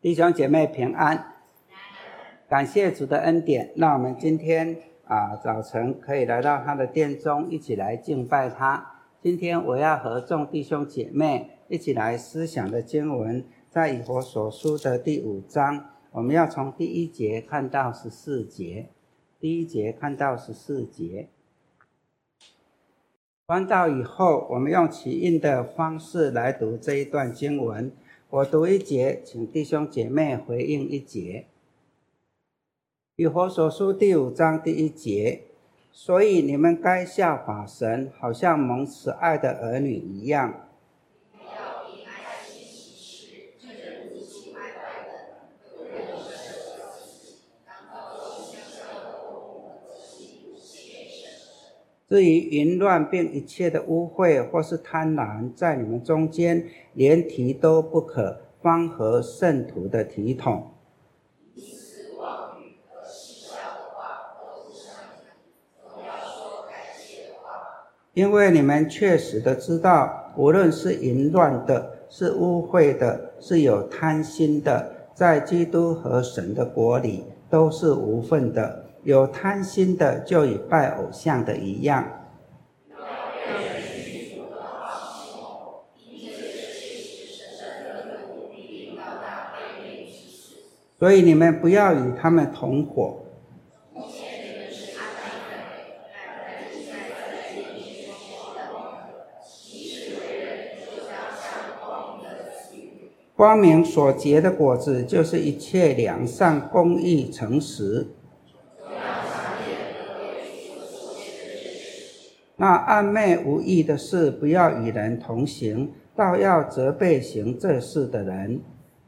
弟兄姐妹平安，感谢主的恩典，让我们今天早晨可以来到他的殿中，一起来敬拜他。今天我要和众弟兄姐妹一起来思想的经文，在以弗所书的第5章，我们要从第1节看到14节。第1节看到14节。翻到以后，我们用起印的方式来读这一段经文。我读1节，请弟兄姐妹回应1节。以弗所书第5章第1节，所以你们该效法神，好像蒙慈爱的儿女一样。至于淫乱并一切的污秽或是贪婪，在你们中间连提都不可，方合圣徒的体统。因为你们确实的知道，无论是淫乱的，是污秽的，是有贪心的，在基督和神的国里都是无分的。有贪心的就与拜偶像的一样。所以你们不要与他们同伙。光明所结的果子，就是一切良善、公义、诚实。那暗昧无益的事，不要与人同行，倒要责备行这事的人。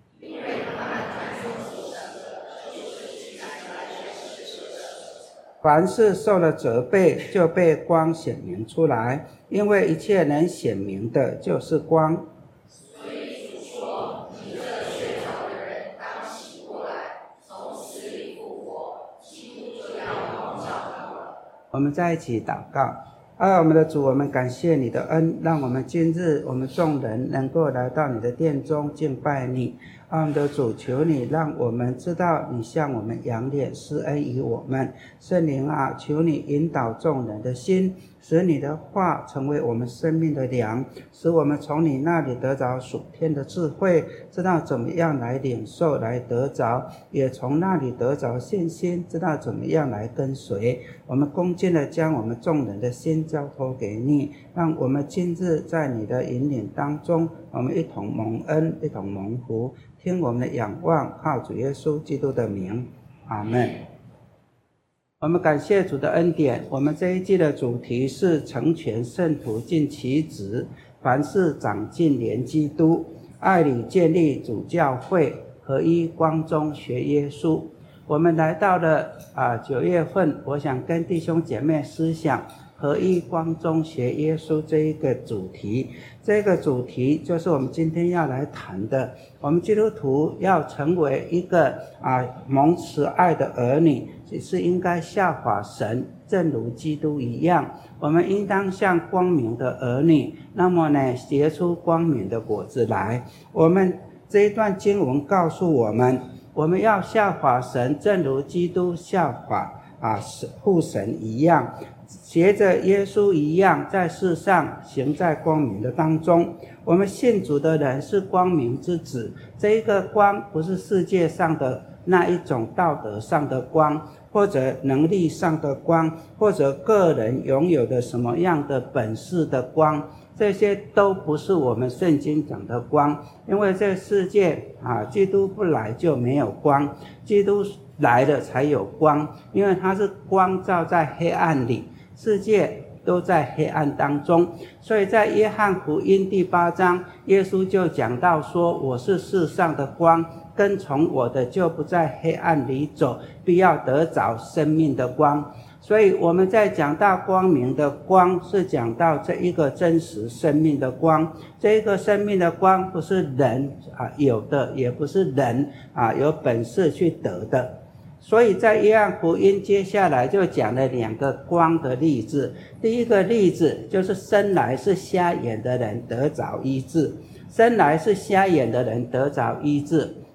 凡是受了责备，就被光显明出来，因为一切能显明的，就是光。所以主说，你这睡着的人，当醒过来，从死里复活，基督就要光照他们。我们在一起祷告。我们的主，我们感谢你的恩，让我们今日我们众人能够来到你的殿中敬拜你。我们的主，求你让我们知道你向我们扬脸施恩于我们。圣灵啊，求你引导众人的心，使你的话成为我们生命的粮，使我们从你那里得着属天的智慧，知道怎么样来领受，来得着，也从那里得着信心，知道怎么样来跟随。我们恭敬地将我们众人的心交托给你，让我们今日在你的引领当中，我们一同蒙恩，一同蒙福。听我们的仰望，靠主耶稣基督的名，阿们。我们感谢主的恩典。我们这一季的主题是成全圣徒尽其职，凡事长进连基督，爱里建立主教会，合一光中学耶稣。我们来到了9月份，我想跟弟兄姐妹思想合一光中学耶稣这一个主题。这个主题就是我们今天要来谈的。我们基督徒要成为一个蒙慈爱的儿女，是应该效法神，正如基督一样。我们应当像光明的儿女，那么呢，结出光明的果子来。我们这一段经文告诉我们，我们要效法神，正如基督效法父神一样，学着耶稣一样，在世上行在光明的当中。我们信主的人是光明之子，这一个光不是世界上的那一种道德上的光，或者能力上的光，或者个人拥有的什么样的本事的光，这些都不是我们圣经讲的光。因为这世界基督不来就没有光，基督来了才有光，因为他是光照在黑暗里，世界都在黑暗当中。所以在约翰福音第8章，耶稣就讲到说，我是世上的光，跟从我的就不在黑暗里走，必要得着生命的光。所以我们在讲到光明的光，是讲到这一个真实生命的光。这一个生命的光不是人有的，也不是人有本事去得的。所以在约翰福音接下来就讲了2个光的例子。第一个例子就是生来是瞎眼的人得着医治，生来是瞎眼的人得着医治。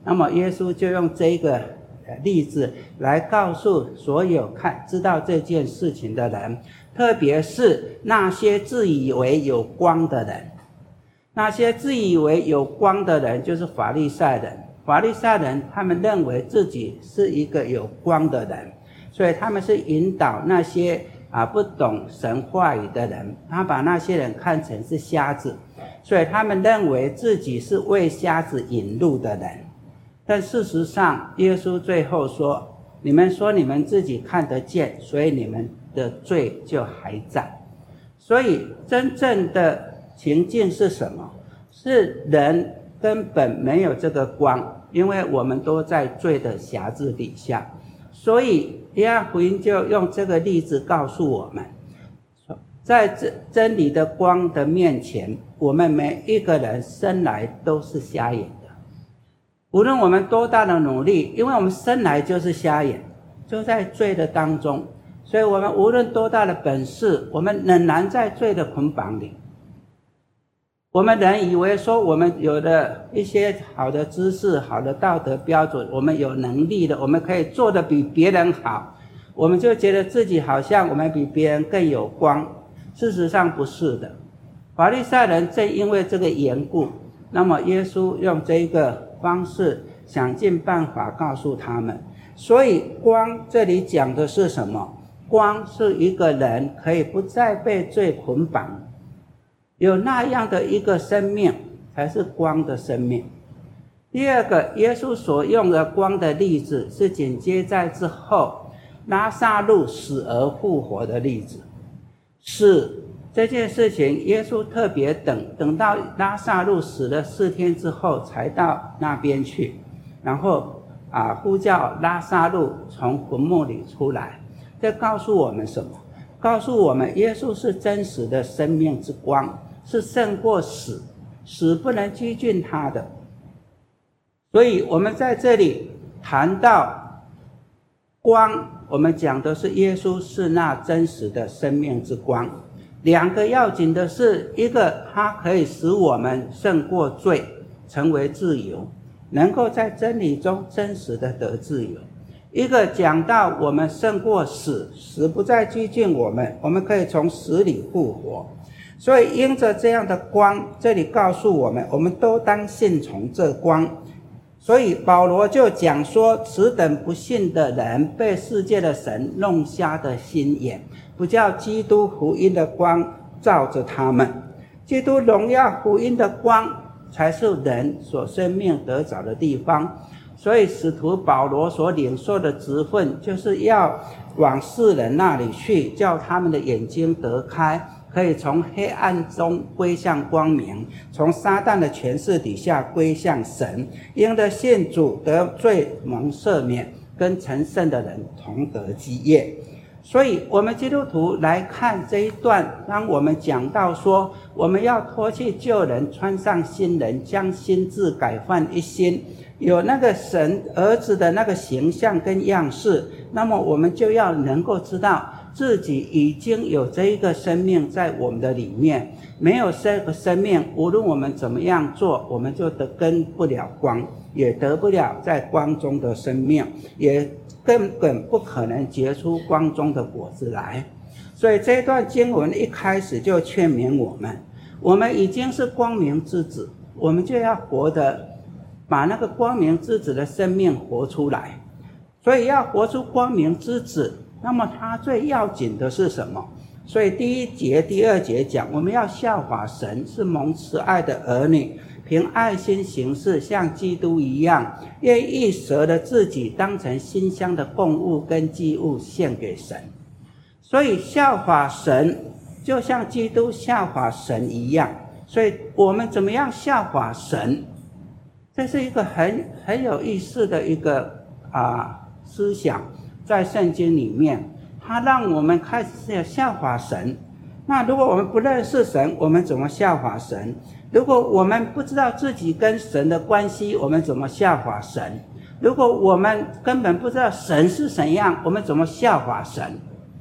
那么耶稣就用这个例子来告诉所有知道这件事情的人，特别是那些自以为有光的人。那些自以为有光的人就是法利赛人。法利赛人他们认为自己是一个有光的人，所以他们是引导那些不懂神话语的人，他把那些人看成是瞎子，所以他们认为自己是为瞎子引路的人。但事实上耶稣最后说，你们说你们自己看得见，所以你们的罪就还在。所以真正的情境是什么？是人根本没有这个光，因为我们都在罪的辖制底下。所以约翰福音就用这个例子告诉我们，在真理的光的面前，我们每一个人生来都是瞎眼的。无论我们多大的努力，因为我们生来就是瞎眼，就在罪的当中，所以我们无论多大的本事，我们仍然在罪的捆绑里。我们人以为说我们有了一些好的知识，好的道德标准，我们有能力的，我们可以做得比别人好，我们就觉得自己好像我们比别人更有光。事实上不是的。法利赛人正因为这个缘故，那么耶稣用这个方式想尽办法告诉他们。所以光这里讲的是什么？光是一个人可以不再被罪捆绑，有那样的一个生命才是光的生命。第二个，耶稣所用的光的例子是紧接在之后拉撒路死而复活的例子。死这件事情耶稣特别等到拉撒路死了4天之后才到那边去，然后呼叫拉撒路从坟墓里出来。这告诉我们什么？告诉我们耶稣是真实的生命之光，是胜过死，死不能拘禁他的。所以我们在这里谈到光，我们讲的是耶稣是那真实的生命之光。2个要紧的是，一个它可以使我们胜过罪，成为自由，能够在真理中真实的得自由。一个讲到我们胜过死，死不再拘禁我们，我们可以从死里复活。所以因着这样的光，这里告诉我们，我们都当信从这光。所以保罗就讲说，此等不信的人被世界的神弄瞎的心眼，不叫基督福音的光照着他们。基督荣耀福音的光才是人所生命得着的地方。所以使徒保罗所领受的职分，就是要往世人那里去，叫他们的眼睛得开，可以从黑暗中归向光明，从撒旦的权势底下归向神，因着信主得罪蒙赦免，跟成圣的人同得基业。所以我们基督徒来看这一段，当我们讲到说我们要脱去旧人，穿上新人，将心志改换一新，有那个神儿子的那个形象跟样式，那么我们就要能够知道自己已经有这一个生命在我们的里面。没有这个生命，无论我们怎么样做，我们就跟不了光，也得不了在光中的生命，也根本不可能结出光中的果子来。所以这段经文一开始就劝勉我们已经是光明之子，我们就要活得把那个光明之子的生命活出来。所以要活出光明之子，那么它最要紧的是什么？所以第1节第2节讲，我们要效法神，是蒙慈爱的儿女，凭爱心行事，像基督一样，愿意舍了自己，当成馨香的供物跟祭物献给神。所以效法神就像基督效法神一样。所以我们怎么样效法神？这是一个很有意思的一个思想，在圣经里面它让我们开始效法神。那如果我们不认识神，我们怎么效法神？如果我们不知道自己跟神的关系，我们怎么效法神？如果我们根本不知道神是怎样，我们怎么效法神？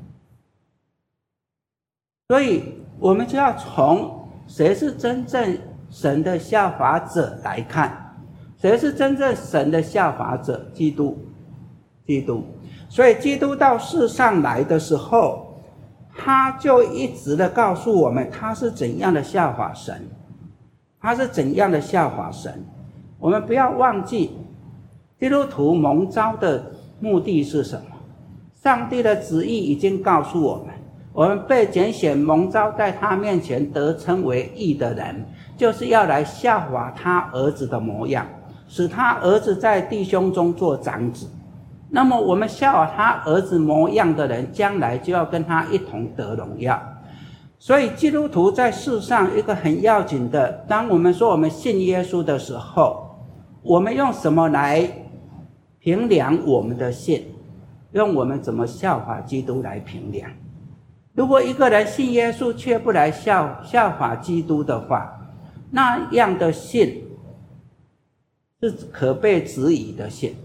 所以我们就要从谁是真正神的效法者来看。 谁是真正神的效法者？基督。所以基督到世上来的时候，他就一直的告诉我们他是怎样的效法神，他是怎样的效法神。我们不要忘记基督徒蒙召的目的是什么？上帝的旨意已经告诉我们，我们被拣选蒙召在他面前得称为义的人，就是要来效法他儿子的模样，使他儿子在弟兄中做长子。那么我们效法他儿子模样的人，将来就要跟他一同得荣耀。所以基督徒在世上一个很要紧的，当我们说我们信耶稣的时候，我们用什么来评量我们的信？用我们怎么效法基督来评量。如果一个人信耶稣却不来效法基督的话，那样的信是可被质疑的信。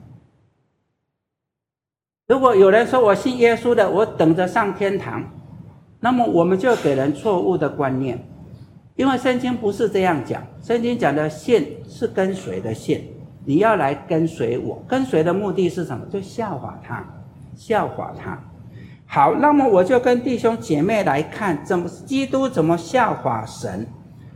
如果有人说我信耶稣的，我等着上天堂，那么我们就给人错误的观念。因为圣经不是这样讲，圣经讲的信是跟随的信，你要来跟随我，跟随的目的是什么？就效法他。好，那么我就跟弟兄姐妹来看基督怎么效法神。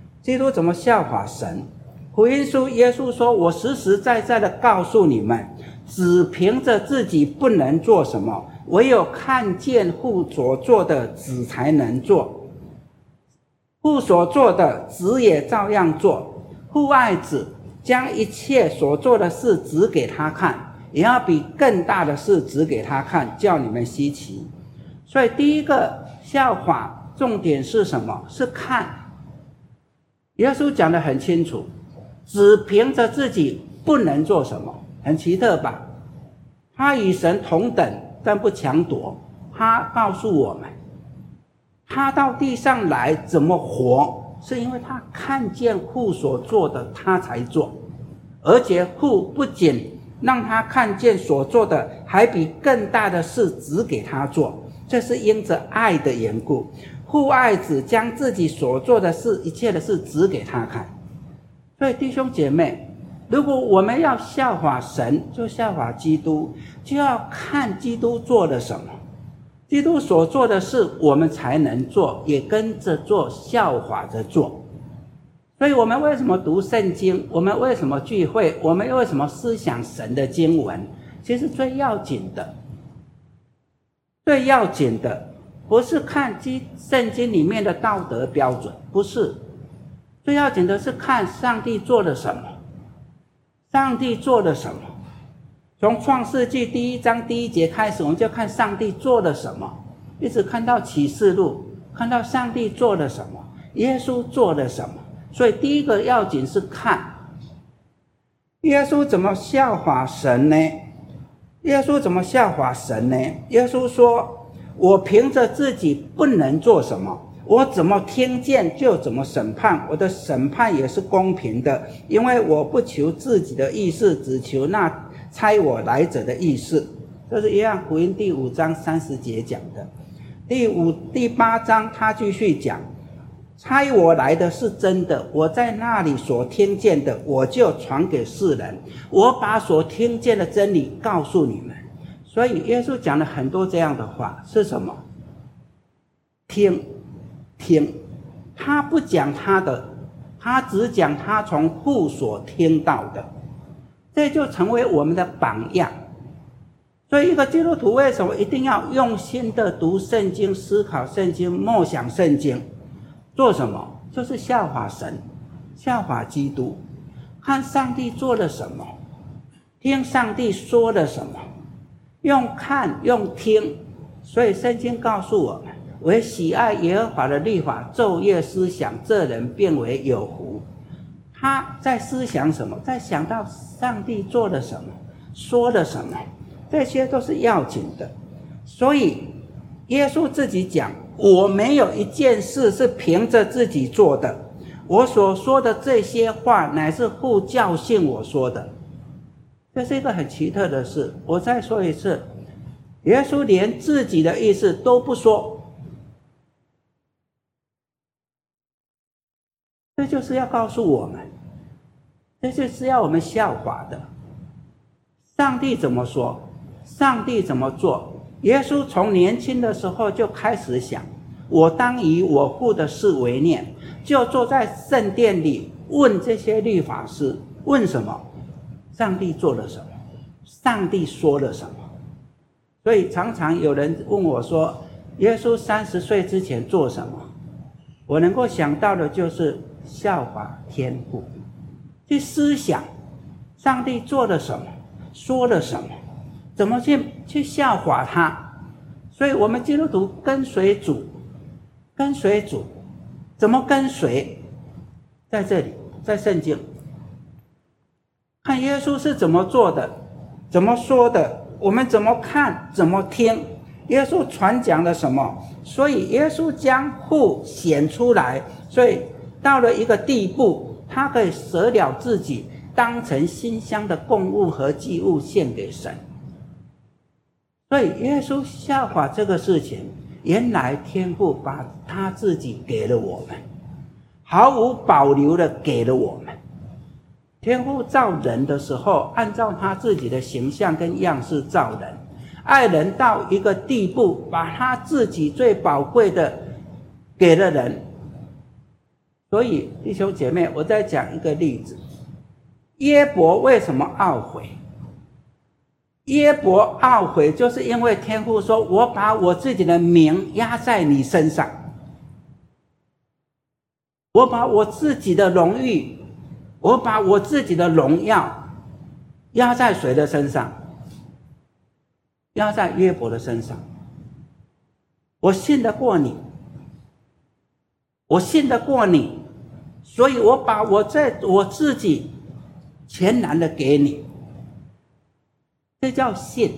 福音书耶稣说，我实实在在的告诉你们，只凭着自己不能做什么，唯有看见父所做的，子才能做。父所做的，子也照样做。父爱子，将一切所做的事指给他看，也要比更大的事指给他看，叫你们稀奇。所以第一个效法重点是什么？是看。耶稣讲得很清楚，只凭着自己不能做什么，很奇特吧？他与神同等，但不强夺。他告诉我们，他到地上来怎么活，是因为他看见父所做的，他才做。而且父不仅让他看见所做的，还比更大的事指给他做，这是因着爱的缘故。父爱子，将自己所做的事，一切的事指给他看。所以弟兄姐妹，如果我们要效法神，就效法基督，就要看基督做了什么，基督所做的事我们才能做，也跟着做，效法着做。所以我们为什么读圣经？我们为什么聚会？我们为什么思想神的经文？其实最要紧的不是看圣经里面的道德标准，不是，最要紧的是看上帝做了什么。从创世纪第1章第1节开始，我们就看上帝做了什么，一直看到启示录，看到上帝做了什么，耶稣做了什么。所以第一个要紧是看耶稣怎么效法神呢？耶稣说，我凭着自己不能做什么，我怎么听见就怎么审判，我的审判也是公平的，因为我不求自己的意思，只求那差我来者的意思。这是约翰福音第5章30节讲的。第8章他继续讲，差我来的是真的，我在那里所听见的，我就传给世人，我把所听见的真理告诉你们。所以耶稣讲了很多这样的话，是什么？听，他不讲他的，他只讲他从父所听到的，这就成为我们的榜样。所以一个基督徒为什么一定要用心的读圣经，思考圣经，默想圣经？做什么？就是效法神，效法基督，看上帝做了什么，听上帝说了什么，用看用听。所以圣经告诉我们，为喜爱耶和华的律法昼夜思想，这人变为有福。他在思想什么？在想到上帝做了什么，说了什么，这些都是要紧的。所以耶稣自己讲，我没有一件事是凭着自己做的，我所说的这些话乃是父教训我说的。这是一个很奇特的事。我再说一次，耶稣连自己的意思都不说，这就是要告诉我们， 这就是要我们效法的。上帝怎么说，上帝怎么做，耶稣从年轻的时候就开始想，我当以我父的事为念，就坐在圣殿里问这些律法师，问什么？上帝做了什么？上帝说了什么？所以常常有人问我说，耶稣30岁之前做什么？我能够想到的就是效法天父，去思想上帝做了什么，说了什么，怎么去效法他。所以我们基督徒跟随主，怎么跟随？在这里，在圣经看耶稣是怎么做的，怎么说的，我们怎么看，怎么听，耶稣传讲了什么。所以耶稣将父显出来，所以到了一个地步，他可以舍了自己，当成馨香的供物和祭物献给神。所以耶稣效法这个事情，原来天父把他自己给了我们，毫无保留的给了我们。天父造人的时候，按照他自己的形象跟样式造人，爱人到一个地步，把他自己最宝贵的给了人。所以弟兄姐妹，我再讲一个例子，约伯为什么懊悔？约伯懊悔就是因为天父说，我把我自己的名压在你身上，我把我自己的荣誉，我把我自己的荣耀压在谁的身上？压在约伯的身上。我信得过你，所以我把我自己全然的给你。这叫信。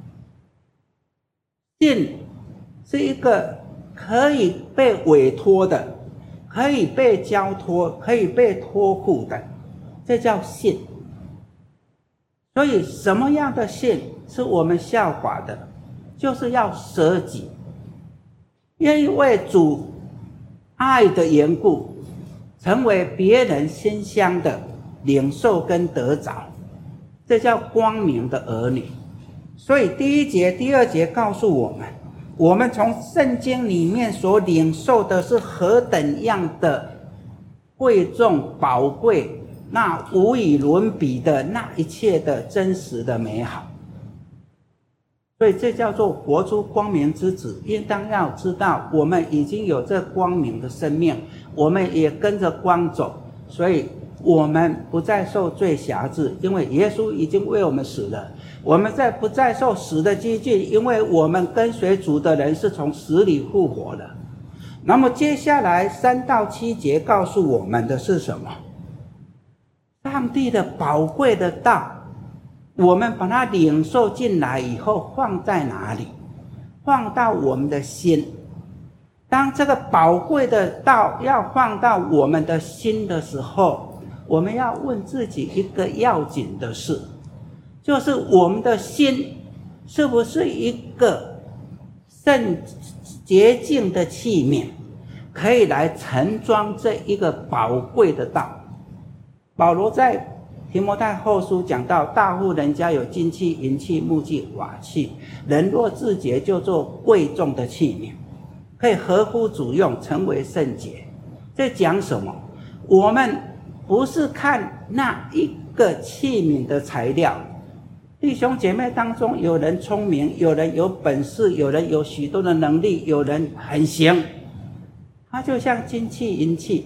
信是一个可以被委托的，可以被交托，可以被托付的，这叫信。所以什么样的信是我们效法的？就是要舍己，愿意为主爱的缘故，成为别人馨香的领受跟得着，这叫光明的儿女。所以第1节、第2节告诉我们，我们从圣经里面所领受的是何等样的贵重宝贵，那无与伦比的那一切的真实的美好。所以这叫做活出光明之子。应当要知道，我们已经有这光明的生命，我们也跟着光走，所以我们不再受罪辖制，因为耶稣已经为我们死了。我们不再受死的拘禁，因为我们跟随主的人是从死里复活的。那么接下来3到7节告诉我们的是什么？上帝的宝贵的道，我们把它领受进来以后，放在哪里？放到我们的心。当这个宝贵的道要放到我们的心的时候，我们要问自己一个要紧的事，就是我们的心是不是一个圣洁净的器皿，可以来盛装这一个宝贵的道。保罗在提摩太后书讲到，大户人家有金器、银器、木器、瓦器，人若自洁，就做贵重的器皿，可以合乎主用，成为圣洁。这讲什么？我们不是看那一个器皿的材料。弟兄姐妹当中，有人聪明，有人有本事，有人有许多的能力，有人很行，他就像金器、银器。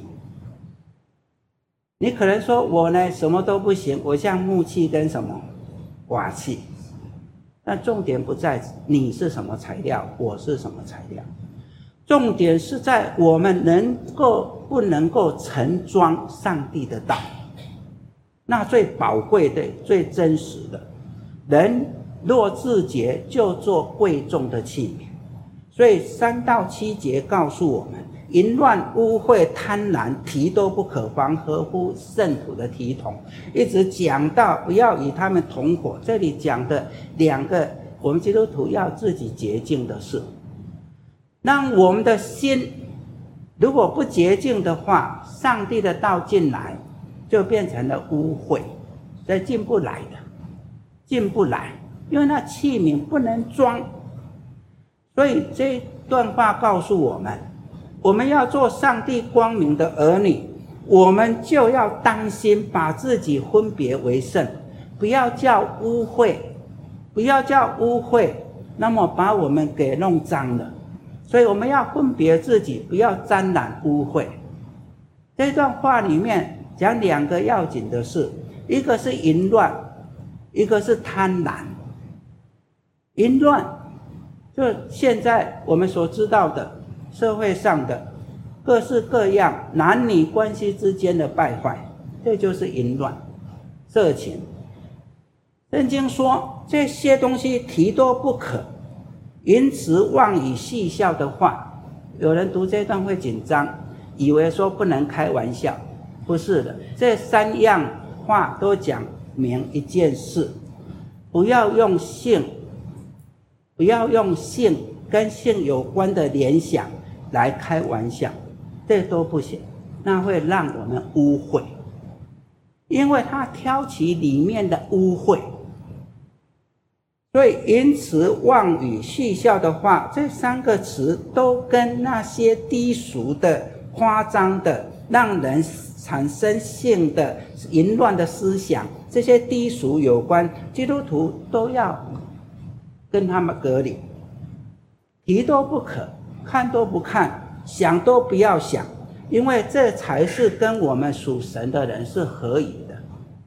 你可能说，我呢什么都不行，我像木器跟什么瓦器。但重点不在你是什么材料，我是什么材料，重点是在我们不能够盛装上帝的道。那最宝贵的、最真实的，人若自洁，就做贵重的器皿。所以3到7节告诉我们，淫乱、污秽、贪婪，提都不可防，合乎圣徒的体统。一直讲到不要与他们同伙。这里讲的2个我们基督徒要自己洁净的事。让我们的心如果不洁净的话，上帝的道进来， 就变成了污秽，所以进不来的，进不来，因为那器皿不能装。所以这段话告诉我们，我们要做上帝光明的儿女，我们就要当心把自己分别为圣，不要叫污秽，不要叫污秽，那么把我们给弄脏了。所以我们要分别自己，不要沾染污秽。这段话里面讲两个要紧的事，一个是淫乱，一个是贪婪。淫乱就现在我们所知道的社会上的各式各样男女关系之间的败坏，这就是淫乱、色情。圣经说这些东西提多不可，淫词妄语戏笑的话，有人读这段会紧张，以为说不能开玩笑，不是的，这三样话都讲明一件事，不要用性跟性有关的联想来开玩笑，这都不行，那会让我们污秽，因为它挑起里面的污秽。所以淫词妄语戏笑的话，这三个词都跟那些低俗的、夸张的、让人产生性的淫乱的思想，这些低俗有关，基督徒都要跟他们隔离，提都不可，看都不看，想都不要想，因为这才是跟我们属神的人是合宜的。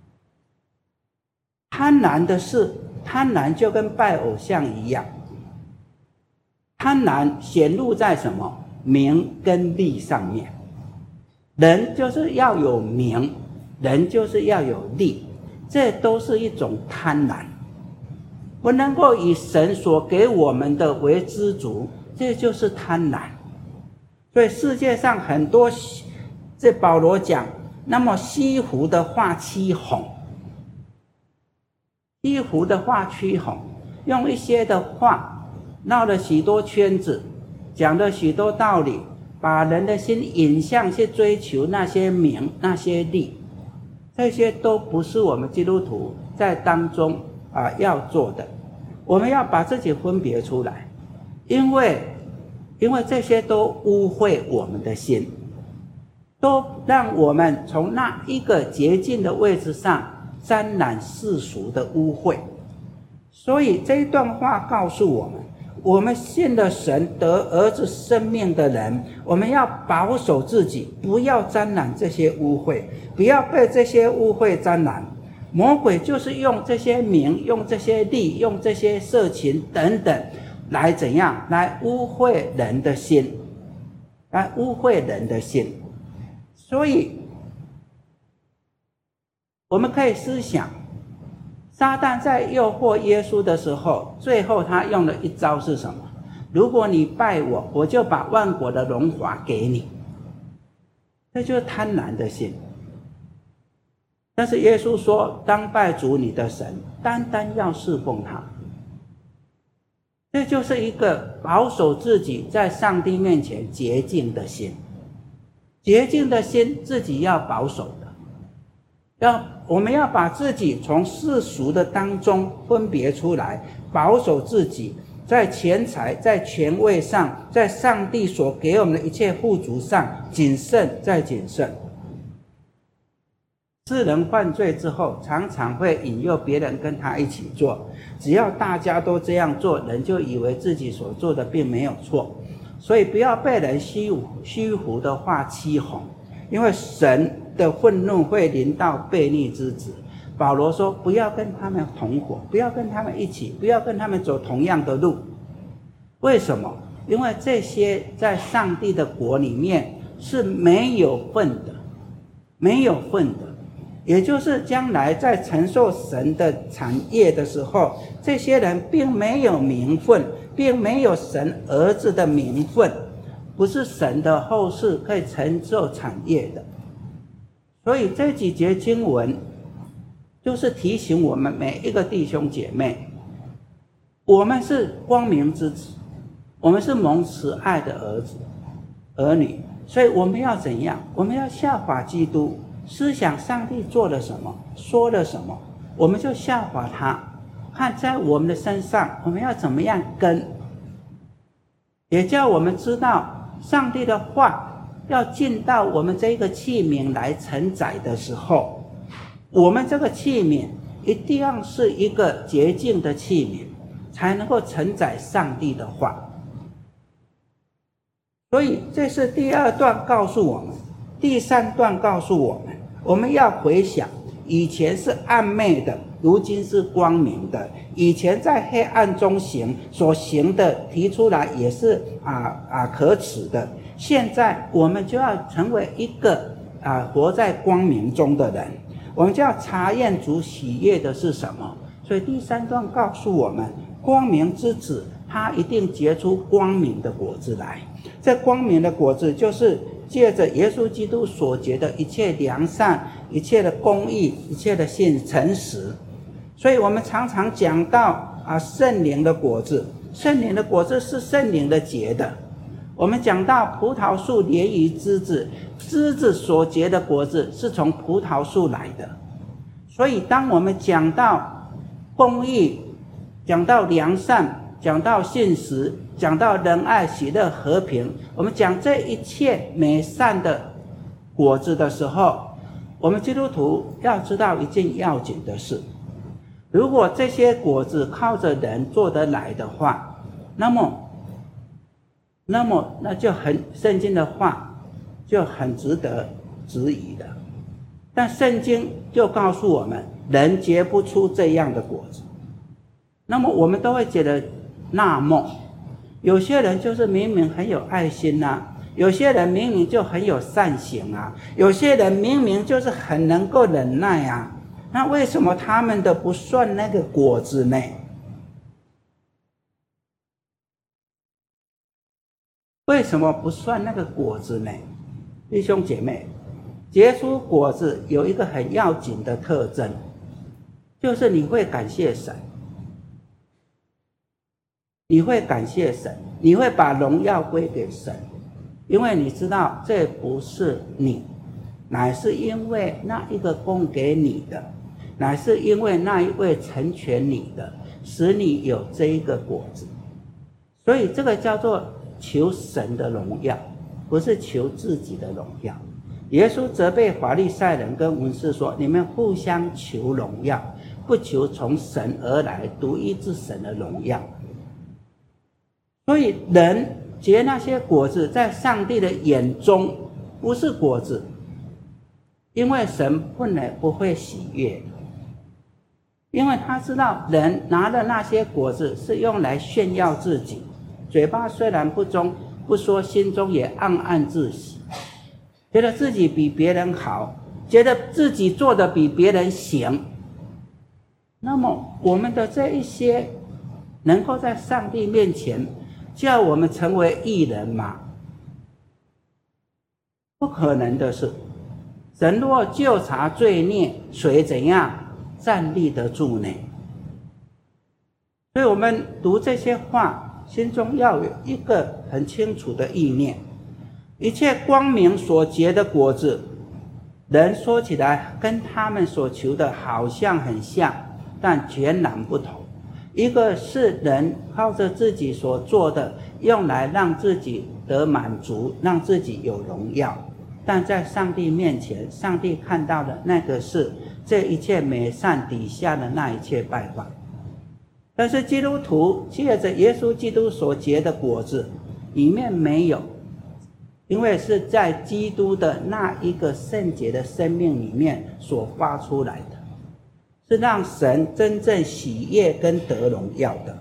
贪婪的事，贪婪就跟拜偶像一样，贪婪显露在什么？名跟利上面。人就是要有名，人就是要有利，这都是一种贪婪。不能够以神所给我们的为知足，这就是贪婪。所以世界上很多，这保罗讲，那么西湖的画七红，西湖的画七红，用一些的话绕了许多圈子，讲了许多道理，把人的心引向去追求那些名那些利，这些都不是我们基督徒在当中要做的。我们要把自己分别出来，因为这些都污秽我们的心，都让我们从那一个洁净的位置上沾染世俗的污秽。所以这一段话告诉我们，我们信了神得儿子生命的人，我们要保守自己，不要沾染这些污秽，不要被这些污秽沾染。魔鬼就是用这些名，用这些利，用这些色情等等来怎样？来污秽人的心，来污秽人的心。所以我们可以思想，撒旦在诱惑耶稣的时候，最后他用了一招是什么？如果你拜我，我就把万国的荣华给你。这就是贪婪的心。但是耶稣说，当拜主你的神，单单要侍奉他。这就是一个保守自己在上帝面前洁净的心。洁净的心自己要保守的，我们要把自己从世俗的当中分别出来，保守自己在钱财、在权位上，在上帝所给我们的一切富足上谨慎再谨慎。世人犯罪之后，常常会引诱别人跟他一起做，只要大家都这样做，人就以为自己所做的并没有错。所以不要被人虚浮的话欺哄，因为神的愤怒会临到悖逆之子。保罗说，不要跟他们同伙，不要跟他们一起，不要跟他们走同样的路。为什么？因为这些在上帝的国里面是没有份的，没有份的。也就是将来在承受神的产业的时候，这些人并没有名分，并没有神儿子的名分，不是神的后世可以承受产业的。所以这几节经文就是提醒我们每一个弟兄姐妹，我们是光明之子，我们是蒙慈爱的儿子儿女，所以我们要怎样？我们要效法基督， 思想上帝做了什么，说了什么，我们就效法他，看在我们的身上我们要怎么样跟，也叫我们知道上帝的话要进到我们这个器皿来承载的时候，我们这个器皿一定要是一个洁净的器皿，才能够承载上帝的话。所以这是第二段告诉我们，第三段告诉我们，我们要回想以前是暗昧的，如今是光明的，以前在黑暗中行，所行的提出来也是可耻的，现在我们就要成为一个活在光明中的人，我们就要查验主喜悦的是什么。所以第三段告诉我们，光明之子他一定结出光明的果子来，这光明的果子就是借着耶稣基督所结的一切良善，一切的公义，一切的诚实。所以我们常常讲到圣灵的果子，圣灵的果子是圣灵的结的。我们讲到葡萄树连于枝子，枝子所结的果子是从葡萄树来的。所以当我们讲到公义，讲到良善，讲到信实，讲到仁爱、喜乐、和平，我们讲这一切美善的果子的时候，我们基督徒要知道一件要紧的事，如果这些果子靠着人做得来的话，那就圣经的话就很值得质疑的。但圣经就告诉我们，人结不出这样的果子。那么我们都会觉得纳闷，有些人就是明明很有爱心有些人明明就很有善行有些人明明就是很能够忍耐那为什么他们的不算那个果子呢？为什么不算那个果子呢？弟兄姐妹，结出果子有一个很要紧的特征，就是你会感谢神，你会感谢神，你会把荣耀归给神，因为你知道这不是你，乃是因为那一个供给你的，乃是因为那一位成全你的，使你有这一个果子。所以这个叫做求神的荣耀，不是求自己的荣耀。耶稣责备法利赛人跟文士说，你们互相求荣耀，不求从神而来独一之神的荣耀。所以人结那些果子在上帝的眼中不是果子，因为神本来不会喜悦，因为他知道人拿的那些果子是用来炫耀自己，嘴巴虽然不忠不说，心中也暗暗自喜，觉得自己比别人好，觉得自己做的比别人行。那么我们的这一些能够在上帝面前叫我们成为义人吗？不可能的事。神若究察罪孽，谁怎样站立得住呢？所以我们读这些话，心中要有一个很清楚的意念，一切光明所结的果子，人说起来跟他们所求的好像很像，但全然不同。一个是人靠着自己所做的，用来让自己得满足，让自己有荣耀，但在上帝面前，上帝看到的那个是这一切美善底下的那一切败坏。但是基督徒借着耶稣基督所结的果子里面没有，因为是在基督的那一个圣洁的生命里面所发出来的，是让神真正喜悦跟得荣耀的。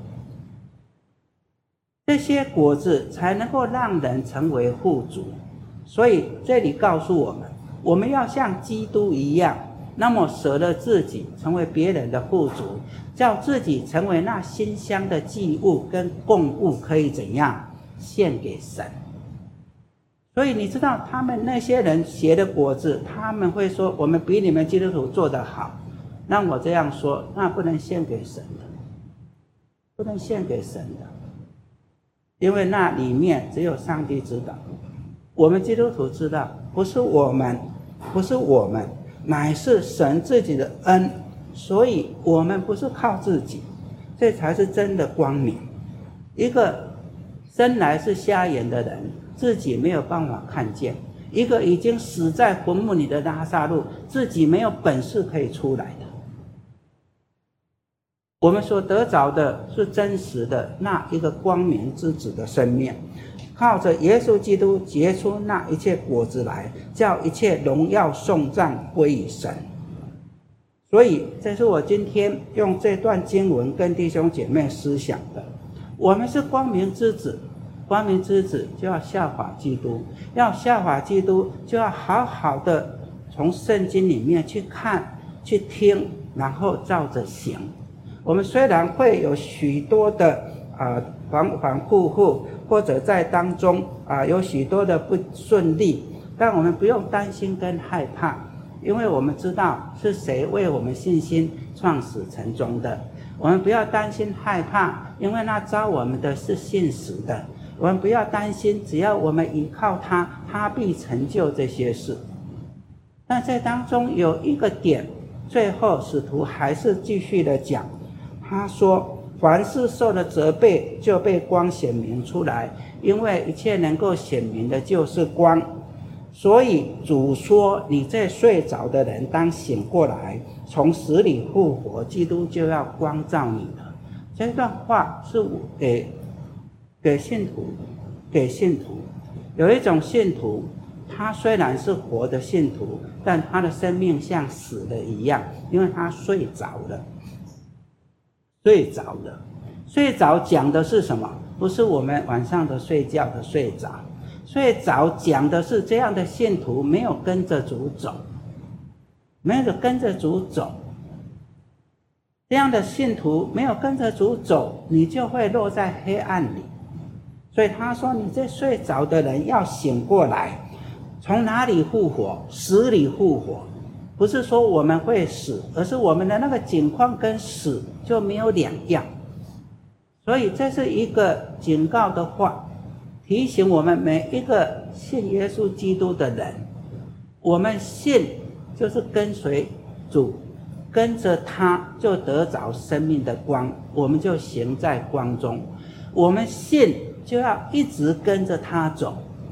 这些果子才能够让人成为富足。所以这里告诉我们，我们要像基督一样，那么舍了自己，成为别人的富足，叫自己成为那馨香的祭物跟供物，可以怎样献给神。所以你知道他们那些人结的果子，他们会说我们比你们基督徒做得好。那我这样说，那不能献给神的，不能献给神的，因为那里面只有上帝知道。我们基督徒知道，不是我们乃是神自己的恩，所以我们不是靠自己，这才是真的光明。一个生来是瞎眼的人，自己没有办法看见；一个已经死在坟墓里的拉撒路，自己没有本事可以出来的。我们所得着的是真实的那一个光明之子的生命，靠着耶稣基督结出那一切果子来，叫一切荣耀颂赞归于神。所以这是我今天用这段经文跟弟兄姐妹思想的。我们是光明之子，光明之子就要效法基督，要效法基督就要好好的从圣经里面去看去听，然后照着行。我们虽然会有许多的反反复复，或者在当中有许多的不顺利，但我们不用担心跟害怕，因为我们知道是谁为我们信心创始成终的。我们不要担心害怕，因为那招我们的是信实的。我们不要担心，只要我们依靠他，他必成就这些事。但在当中有一个点，最后使徒还是继续的讲，他说凡是受了责备，就被光显明出来，因为一切能够显明的就是光。所以主说，你这睡着的人当醒过来，从死里复活，基督就要光照你了。这段话是给信徒。有一种信徒，他虽然是活的信徒，但他的生命像死了一样，因为他睡着了。睡着讲的是什么？不是我们晚上的睡觉的睡着，睡着讲的是这样的信徒没有跟着主走，这样的信徒没有跟着主走，你就会落在黑暗里。所以他说，你这睡着的人要醒过来。从哪里复活？死里复活。不是说我们会死，而是我们的那个境况跟死就没有两样。所以这是一个警告的话，提醒我们每一个信耶稣基督的人，我们信就是跟随主，跟着他就得着生命的光，我们就行在光中。我们信就要一直跟着他走，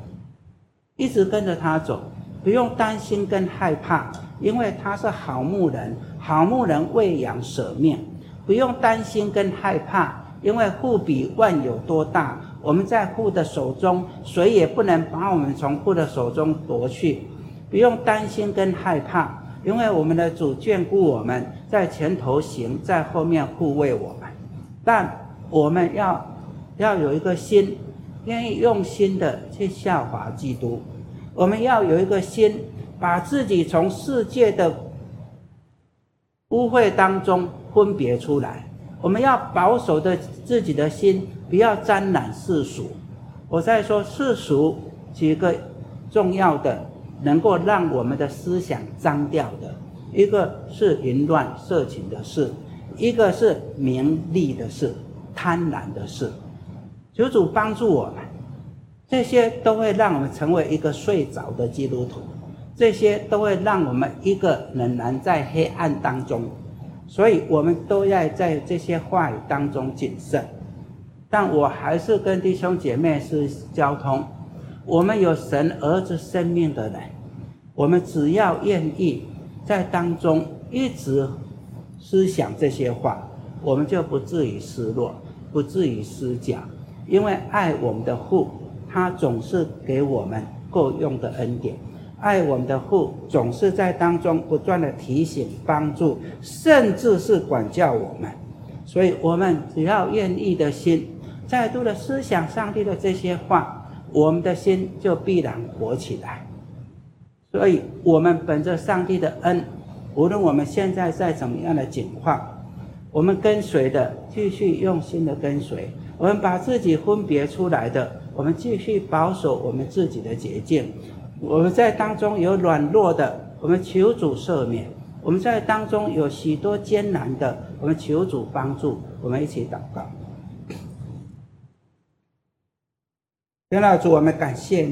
不用担心跟害怕，因为他是好牧人，好牧人喂养舍命。不用担心跟害怕，因为父比万有多大，我们在父的手中，谁也不能把我们从父的手中夺去。不用担心跟害怕，因为我们的主眷顾我们，在前头行，在后面护卫我们。但我们要有一个心，愿意用心的去效法基督。我们要有一个心，把自己从世界的污秽当中分别出来。我们要保守的自己的心，不要沾染世俗。我在说世俗几个重要的能够让我们的思想脏掉的，一个是淫乱色情的事，一个是名利的事，贪婪的事。求主帮助我们，这些都会让我们成为一个睡着的基督徒，这些都会让我们一个仍然在黑暗当中。所以我们都要在这些话语当中谨慎。但我还是跟弟兄姐妹是交通，我们有神儿子生命的人，我们只要愿意在当中一直思想这些话，我们就不至于失落，不至于失脚。因为爱我们的父，他总是给我们够用的恩典，爱我们的父总是在当中不断的提醒帮助，甚至是管教我们。所以我们只要愿意的心，再度的思想上帝的这些话，我们的心就必然活起来。所以我们本着上帝的恩，无论我们现在在怎么样的境况，我们跟随的继续用心的跟随，我们把自己分别出来的，我们继续保守我们自己的洁净。我们在当中有软弱的，我们求主赦免；我们在当中有许多艰难的，我们求主帮助。我们一起祷告。天父主，我们感谢你，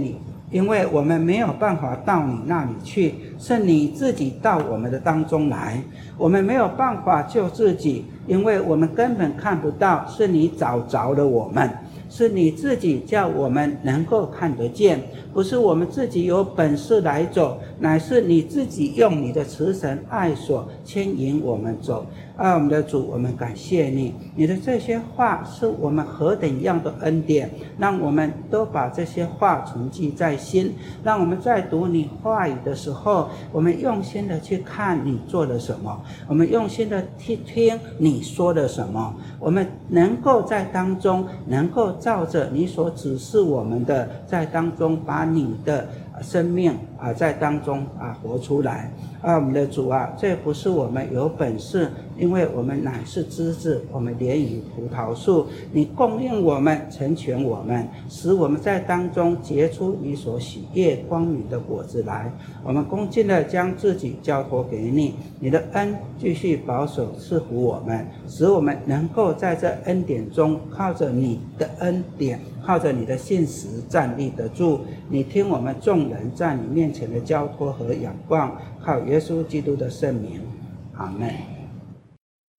因为我们没有办法到你那里去，是你自己到我们的当中来。我们没有办法救自己，因为我们根本看不到，是你找着了我们，是你自己叫我们能够看得见，不是我们自己有本事来走，乃是你自己用你的慈神爱所牵引我们走。我们的主，我们感谢你，你的这些话是我们何等样的恩典，让我们都把这些话存记在心，让我们在读你话语的时候，我们用心的去看你做了什么，我们用心的去听你说了什么，我们能够在当中能够照着你所指示我们的，在当中把你的生命在当中活出来。我们的主这不是我们有本事，因为我们乃是枝子，我们连于葡萄树，你供应我们，成全我们，使我们在当中结出你所喜悦光明的果子来。我们恭敬的将自己交托给你，你的恩继续保守赐福我们，使我们能够在这恩典中靠着你的恩典，靠着你的信实站立得住。你听我们众人在你面前的交托和仰望，靠耶稣基督的圣名，阿们。